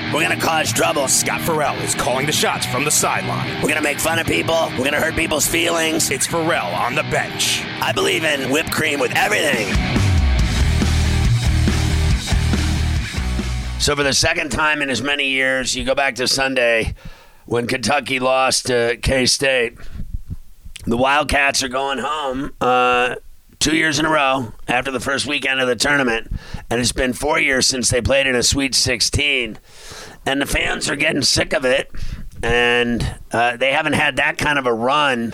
We're going to cause trouble. Scott Farrell is calling the shots from the sideline. We're going to make fun of people. We're going to hurt people's feelings. It's Farrell on the bench. I believe in whipped cream with everything. So for the second time in as many years, you go back to Sunday when Kentucky lost to K-State. The Wildcats are going home 2 years in a row after the first weekend of the tournament. And it's been 4 years since they played in a Sweet 16. And the fans are getting sick of it. And they haven't had that kind of a run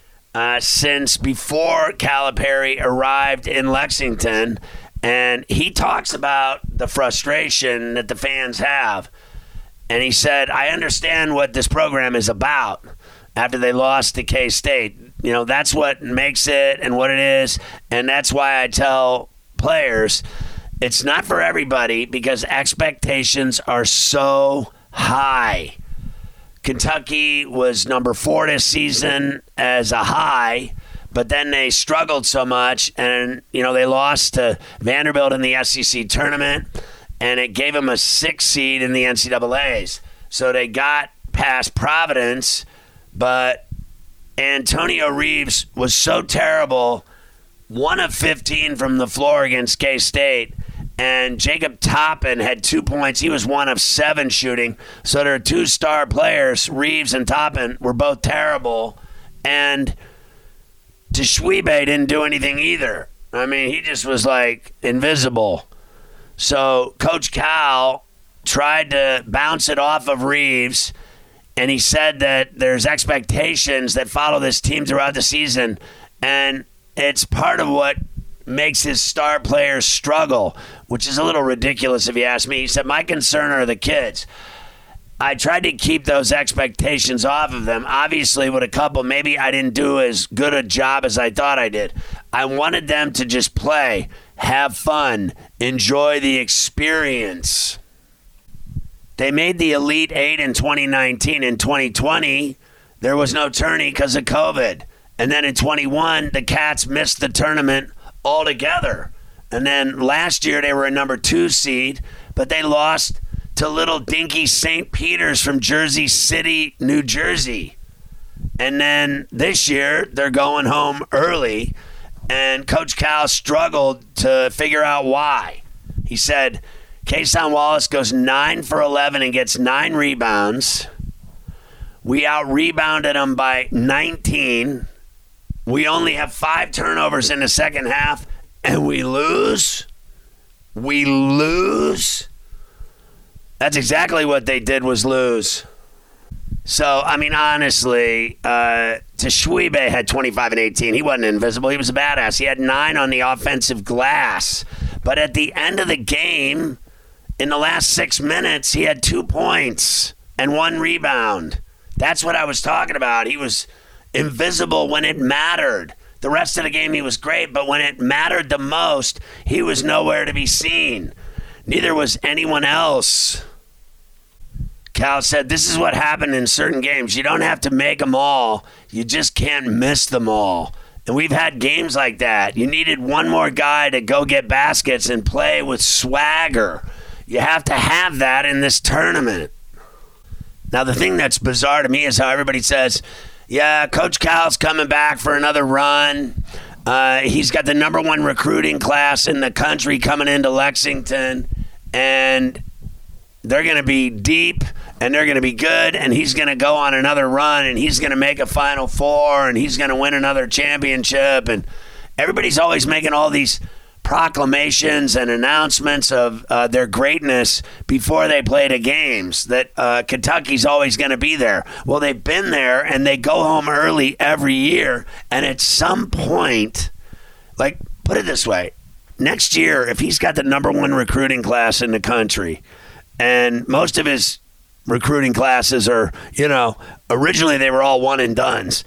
since before Calipari arrived in Lexington. And he talks about the frustration that the fans have. And he said, I understand what this program is about after they lost to K-State. You know, that's what makes it and what it is. And that's why I tell players it's not for everybody because expectations are so high. Kentucky was number 4 this season as a high. But then they struggled so much, and, you know, they lost to Vanderbilt in the SEC tournament, and it gave them a 6 seed in the NCAAs. So they got past Providence, but Antonio Reeves was so terrible, 1 of 15 from the floor against K-State, and Jacob Toppin had 2 points. He was 1 of 7 shooting. So their 2 star players, Reeves and Toppin, were both terrible, and Tshwibe didn't do anything either. I mean, he just was like invisible. So Coach Cal tried to bounce it off of Reeves, and he said that there's expectations that follow this team throughout the season, and it's part of what makes his star players struggle, which is a little ridiculous if you ask me. He said, my concern are the kids. I tried to keep those expectations off of them. Obviously, with a couple, maybe I didn't do as good a job as I thought I did. I wanted them to just play, have fun, enjoy the experience. They made the Elite Eight in 2019. In 2020, there was no tourney because of COVID. And then in 21, the Cats missed the tournament altogether. And then last year, they were a number 2 seed, but they lost to little dinky St. Peter's from Jersey City, New Jersey. And then this year, they're going home early, and Coach Cal struggled to figure out why. He said, Kason Wallace goes 9 for 11 and gets 9 rebounds. We out-rebounded them by 19. We only have 5 turnovers in the second half, and we lose. We lose. That's exactly what they did, was lose. So, I mean, honestly, Tshwibe had 25 and 18. He wasn't invisible. He was a badass. He had 9 on the offensive glass. But at the end of the game, in the last 6 minutes, he had 2 points and 1 rebound. That's what I was talking about. He was invisible when it mattered. The rest of the game, he was great. But when it mattered the most, he was nowhere to be seen. Neither was anyone else. Cal said, this is what happened in certain games. You don't have to make them all. You just can't miss them all. And we've had games like that. You needed one more guy to go get baskets and play with swagger. You have to have that in this tournament. Now, the thing that's bizarre to me is how everybody says, yeah, Coach Cal's coming back for another run. He's got the number 1 recruiting class in the country coming into Lexington, and they're going to be deep, and they're going to be good, and he's going to go on another run, and he's going to make a Final Four, and he's going to win another championship. And everybody's always making all these proclamations and announcements of their greatness before they play the games, that Kentucky's always going to be there. Well, they've been there, and they go home early every year, and at some point, like, put it this way, next year, if he's got the number 1 recruiting class in the country, and most of his recruiting classes are, you know, originally they were all one and dones.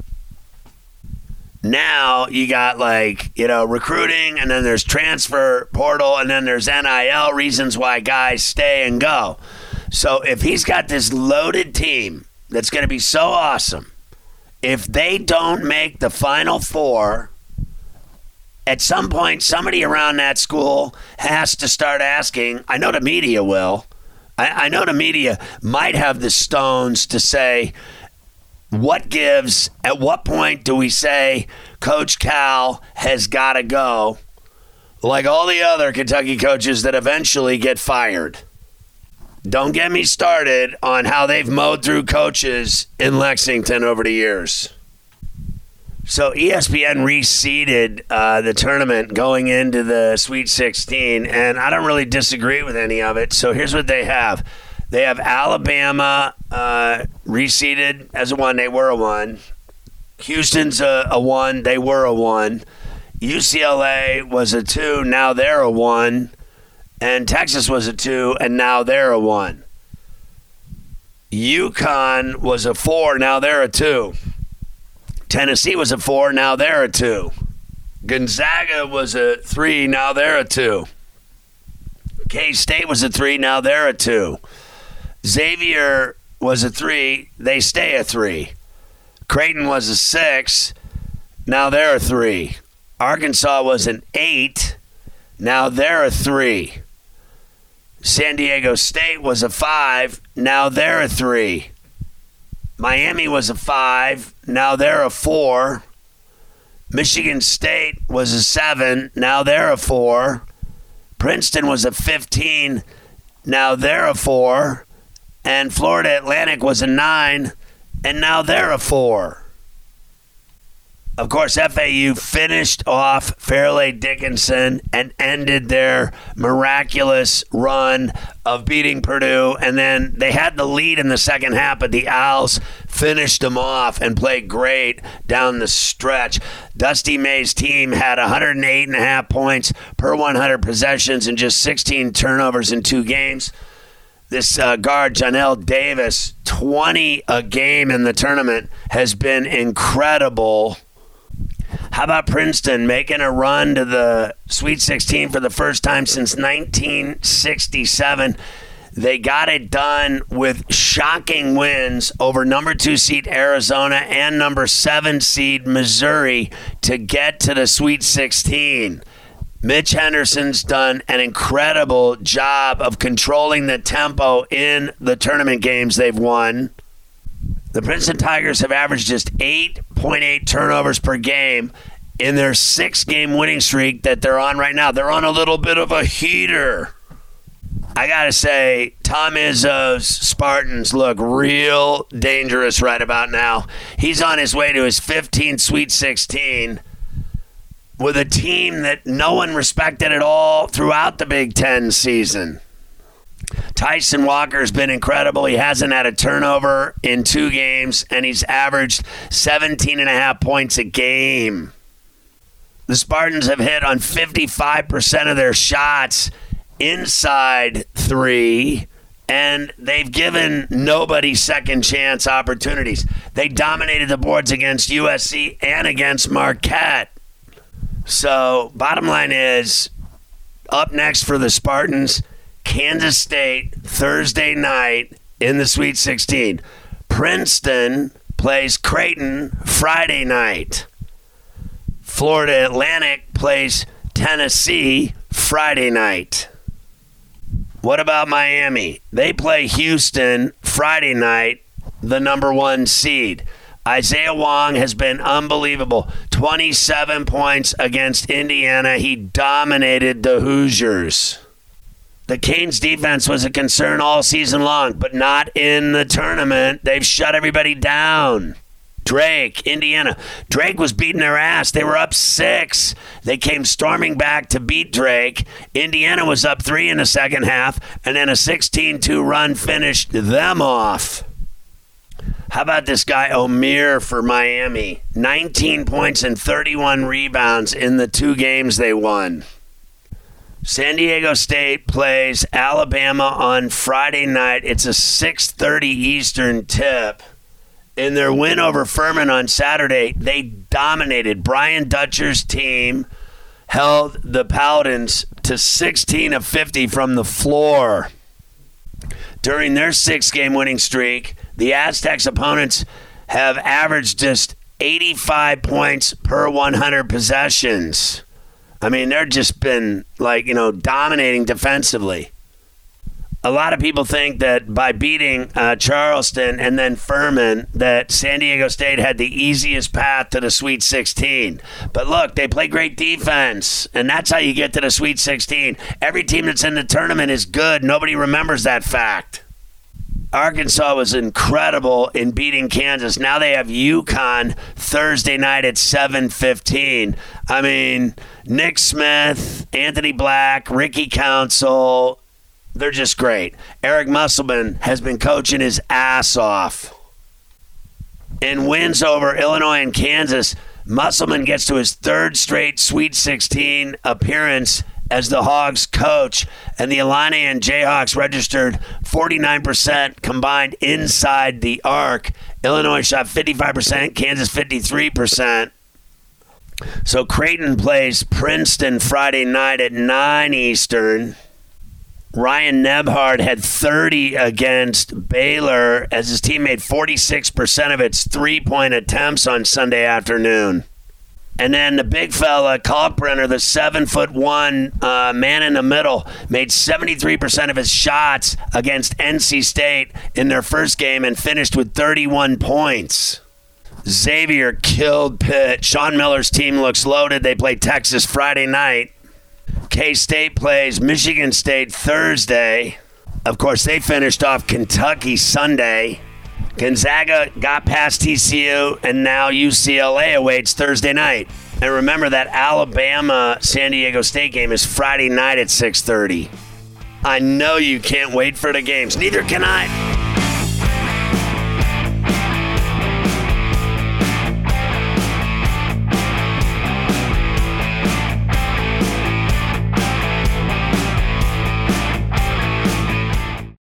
Now you got, like, you know, recruiting, and then there's transfer portal, and then there's NIL reasons why guys stay and go. So if he's got this loaded team that's going to be so awesome, if they don't make the Final Four, at some point somebody around that school has to start asking, I know the media will, I know the media might have the stones to say, what gives, at what point do we say Coach Cal has got to go, like all the other Kentucky coaches that eventually get fired? Don't get me started on how they've mowed through coaches in Lexington over the years. So ESPN reseeded the tournament going into the Sweet 16, and I don't really disagree with any of it. So here's what they have. They have Alabama reseeded as a 1. They were a 1. Houston's a 1. They were a 1. UCLA was a 2. Now they're a 1. And Texas was a 2, and now they're a 1. UConn was a 4. Now they're a 2. Tennessee was a 4, now they're a 2. Gonzaga was a 3, now they're a 2. K-State was a 3, now they're a 2. Xavier was a 3, they stay a 3. Creighton was a 6, now they're a 3. Arkansas was an 8, now they're a 3. San Diego State was a 5, now they're a 3. Miami was a 5, now they're a 4. Michigan State was a 7, now they're a 4. Princeton was a 15, now they're a 4. And Florida Atlantic was a 9, and now they're a 4. Of course, FAU finished off Fairleigh Dickinson and ended their miraculous run of beating Purdue. And then they had the lead in the second half, but the Owls finished them off and played great down the stretch. Dusty May's team had 108.5 points per 100 possessions and just 16 turnovers in 2 games. This guard, Janelle Davis, 20 a game in the tournament, has been incredible. How about Princeton making a run to the Sweet 16 for the first time since 1967? They got it done with shocking wins over number 2 seed Arizona and number 7 seed Missouri to get to the Sweet 16. Mitch Henderson's done an incredible job of controlling the tempo in the tournament games they've won. The Princeton Tigers have averaged just 8.8 turnovers per game in their 6-game winning streak that they're on right now. They're on a little bit of a heater. I got to say, Tom Izzo's Spartans look real dangerous right about now. He's on his way to his 15th Sweet 16 with a team that no one respected at all throughout the Big Ten season. Tyson Walker's been incredible. He hasn't had a turnover in 2 games, and he's averaged 17.5 points a game. The Spartans have hit on 55% of their shots inside 3, and they've given nobody second chance opportunities. They dominated the boards against USC and against Marquette. So, bottom line is, up next for the Spartans, Kansas State Thursday night in the Sweet 16. Princeton plays Creighton Friday night. Florida Atlantic plays Tennessee Friday night. What about Miami? They play Houston Friday night, the number 1 seed. Isaiah Wong has been unbelievable. 27 points against Indiana. He dominated the Hoosiers. The Canes defense was a concern all season long, but not in the tournament. They've shut everybody down. Drake, Indiana. Drake was beating their ass. They were up 6. They came storming back to beat Drake. Indiana was up 3 in the second half, and then a 16-2 run finished them off. How about this guy, Omier, for Miami? 19 points and 31 rebounds in the 2 games they won. San Diego State plays Alabama on Friday night. It's a 6:30 Eastern tip. In their win over Furman on Saturday, they dominated. Brian Dutcher's team held the Paladins to 16 of 50 from the floor. During their 6-game winning streak, the Aztecs' opponents have averaged just 85 points per 100 possessions. I mean, they're just been, dominating defensively. A lot of people think that by beating Charleston and then Furman, that San Diego State had the easiest path to the Sweet 16. But look, they play great defense, and that's how you get to the Sweet 16. Every team that's in the tournament is good. Nobody remembers that fact. Arkansas was incredible in beating Kansas. Now they have UConn Thursday night at 7:15. I mean, Nick Smith, Anthony Black, Ricky Council, they're just great. Eric Musselman has been coaching his ass off. In wins over Illinois and Kansas, Musselman gets to his third straight Sweet 16 appearance as the Hogs coach, and the Illini and Jayhawks registered 49% combined inside the arc. Illinois shot 55%, Kansas 53%. So Creighton plays Princeton Friday night at 9 Eastern. Ryan Nebhard had 30 against Baylor as his team made 46% of its three-point attempts on Sunday afternoon. And then the big fella, Kalkbrenner, the 7'1" man in the middle, made 73% of his shots against NC State in their first game and finished with 31 points. Xavier killed Pitt. Sean Miller's team looks loaded. They play Texas Friday night. K-State plays Michigan State Thursday. Of course, they finished off Kentucky Sunday. Gonzaga got past TCU, and now UCLA awaits Thursday night. And remember that Alabama-San Diego State game is Friday night at 6:30. I know you can't wait for the games. Neither can I.